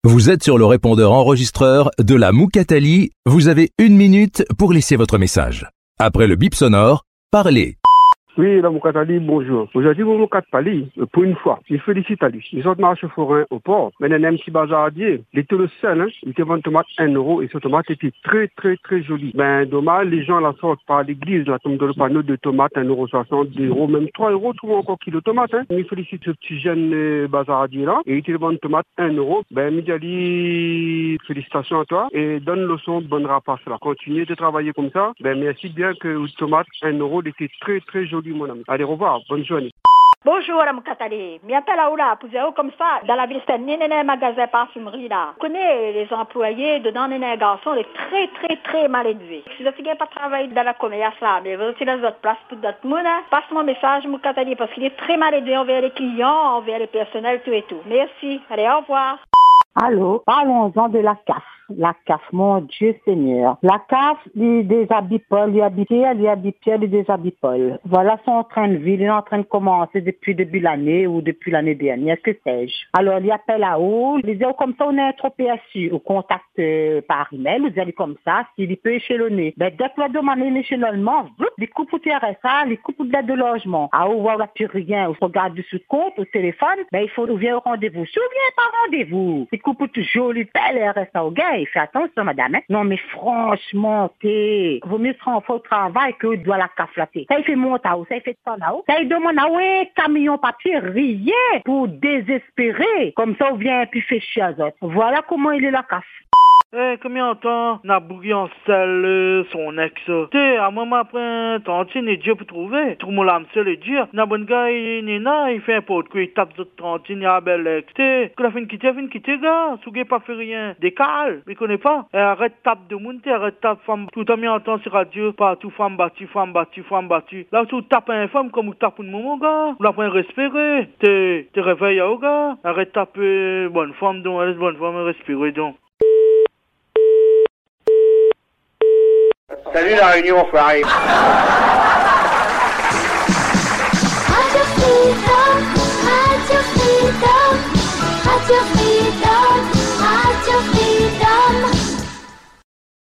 Vous êtes sur le répondeur enregistreur de la Moukatali. Vous avez 1 minute pour laisser votre message. Après le bip sonore, parlez. Oui, la Moukatali, bonjour. Aujourd'hui, mon Moukatali, pour une fois, je félicite à lui. Ils ont marché forain au port. Mais il y a un petit bazardier. Il était le seul, hein. Il était vendu tomate 1 euro et ce tomate était très, très, très joli. Ben, dommage, les gens la sortent par l'église, là, tombent dans le panneau de tomates 1,60 €, 2 €, même 3 €, trouvent encore kilo de tomate, hein. Je félicite ce petit jeune bazardier là. Et il était vendu tomate 1 euro. Ben, Midjali, félicitations à toi. Et donne le son, bonne rapace là. Continuez de travailler comme ça. Ben, merci bien que tomate 1 euro, il était très, très joli. Mon ami. Allez, au revoir, bonne journée. Bonjour, Madame Katali. M'appelle Aoula, pour dire comme ça, dans la ville, c'est un magasin parfumerie là. Je connais les employés dedans, un garçon, les très, très, très mal élevés. Si vous n'avez pas travaillé dans la commerce là, mais vous êtes dans votre place pour d'autres monde, passe mon message, Madame Katali, parce qu'il est très mal élevé envers les clients, envers le personnel, tout et tout. Merci. Allez, au revoir. Allô, parlons-en de la CAF. La CAF, mon Dieu Seigneur. La CAF, il déshabille Paul, il habille Pierre, il déshabille Paul. Voilà son train de vie, il est en train de commencer depuis début l'année ou depuis l'année dernière, que sais-je. Alors, il appelle à haut, il dit, comme ça, on est trop perçu. Au contact par email, il dit comme ça, s'il peut échelonner. Ben, dès que la demande est l'échelonnement, il coupe pour TRSA, il coupe pour l'aide de logement. À haut, on n'a plus rien, on regarde du sous-compte, au téléphone, ben, il faut ouvrir au rendez-vous. Si on vient par rendez-vous, il coupe pour toujours lui payer RSA au gars. Il fait attention, madame. Hein? Non, mais franchement, vaut mieux se rendre au travail que doit la caflater. Ça, il fait monter à haut, ça, il fait ça là haut. Ça, il demande à un camion papier, rien pour désespérer. Comme ça, on vient puis fait chier à autres. Voilà comment il est la casse. Combien de temps n'a bourré en salle son ex? T'es à moi après tantine et Dieu pour trouver. Tout le monde l'a le dire. N'a bon gars il fait un pot de il tape de tantine et a belle ex. T'es que la fin quitter gars. Sougué pas fait rien. Décale. Mais connais pas. Arrête tape de monde, arrête tape femme. Tout à mis entend sur radio partout femme battue. Là tu tapes un femme comme tu tapes une maman gars. Vous la pouvez respirer. T'es réveillé au gars. Arrête taper bonne femme donc. Allez bonne femme respirer donc. Salut la réunion, enfoiré.